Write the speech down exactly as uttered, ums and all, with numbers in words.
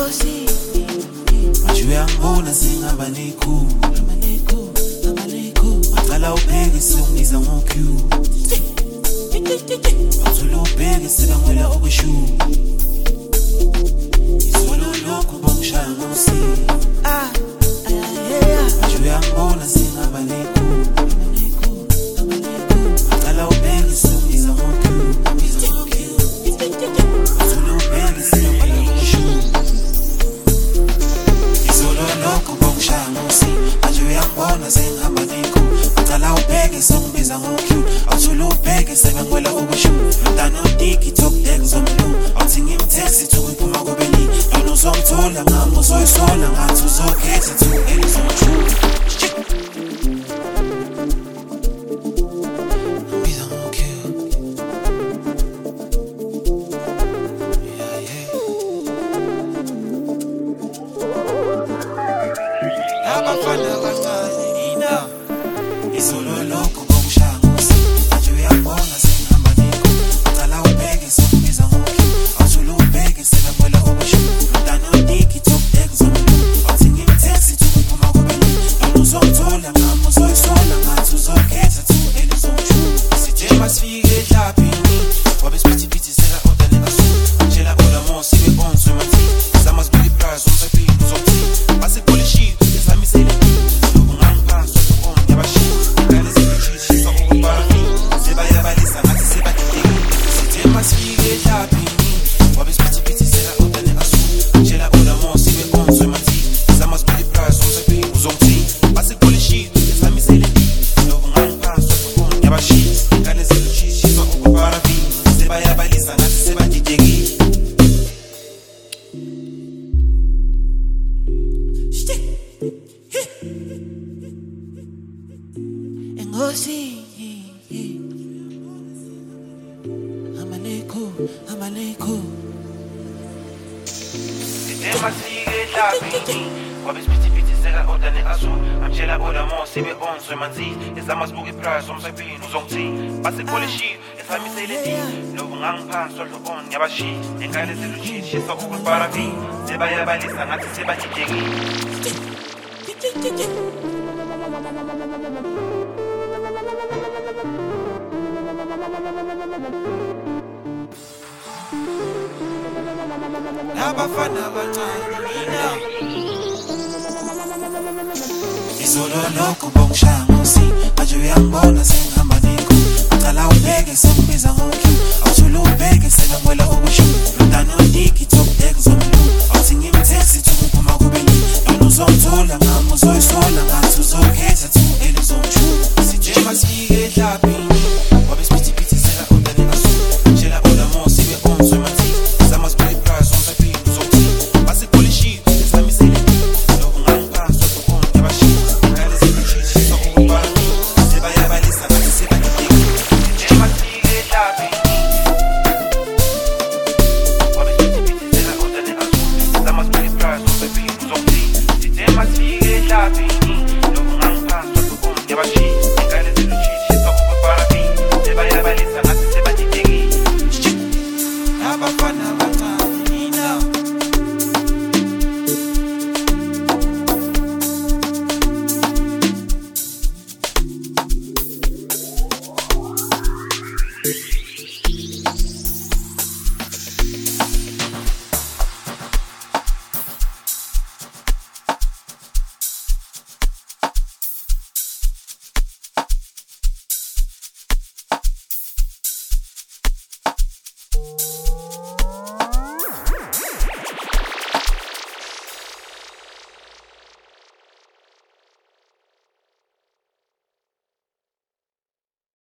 Engosi manje uyangibona singaba nekhulu Ngicala ubheke sengibiza ngo-Q Wathula ubheke sebangwela okweshu Izolo lokhu bongishaya ngomsini Manje uyangibona singaba nekhulu Ngicala ubheke sengibiza ngo-Q Wathula ubheke sebangwela okweshu Izolo lokhu bongishaya ngomsini Manje uyangibona singaba nekhulu Ngicala ubheke sengibiza ngo-Q Awuthula ubheke sebangwela okweshu Danodiki talk deck zomlu Awuthi ngimtext ithi uyiphuma kubeni Yona uzongithola ngami uzoyisola ngathi uzokhetha two L's on true Ngibiza ngo-Q Yeah yeah Abafana kancane ina Izolo lokho bongishaya ngomsini Manje uyabona sengihamba nekho Ngicala ubheke sengibiza ngo-Q Awuthula ubheke sebangwela okweshu Danodiki talk deck zomlu Awuthi ngimtext ithi uyiphuma kubeni Yona uzongithola ngami uzoyisola ngathi uzokhetha two L's on true Sithe masifike edlaphini Wabe siphithipithizela odane kasu Ngitshela olamo sibe onswe manzi Zama sibili prize umsapini uzokuthi Basepolishiwe ezamisele Lobu ngangiphansi wathi on yabashiwe Ngale zibitshishisa ukubarafi Sebayabalisa ngathi sebadideki Sithe masifike edlaphini Wabe siphithipithizela odane kasu Ngitshela olamo sibe onswe manzi Zama sibili prize umsapini uzokuthi Basepolishiwe ezamisele Lobu ngangiphansi wathi on yabashiwe Ngale zibitshishisa ukubarafi Sebayabalisa ngathi sebadideki Engosi Amaneko Amaneko Sithe masifike edlaphini Wabe siphithipithizela odane asu Ngitshela olamo sibe onswe manzi Ezama sibuka iprice umsapini uzongithini Basepolishiwe ezamisele Lobu ngangiphansi wadlo on yabashiye Ngale zilutshishisa ukubarafi Sebayabalisa ngathi sebadideki Abafana bancane ina Izolo lokhu bongishaya ngomsini Manje uyangibona sengihamba nekho Ngicala ubheke sengibiza ngo-Q Awuthula ubheke sebangwela okweshu Danodiki talk deck zomlu Awuthi ngimtext ithi uyiphuma kubeni Yona uzongithola ngami uzoyisola ngathi uzokhetha two L's on true Sithe masifike edlaphini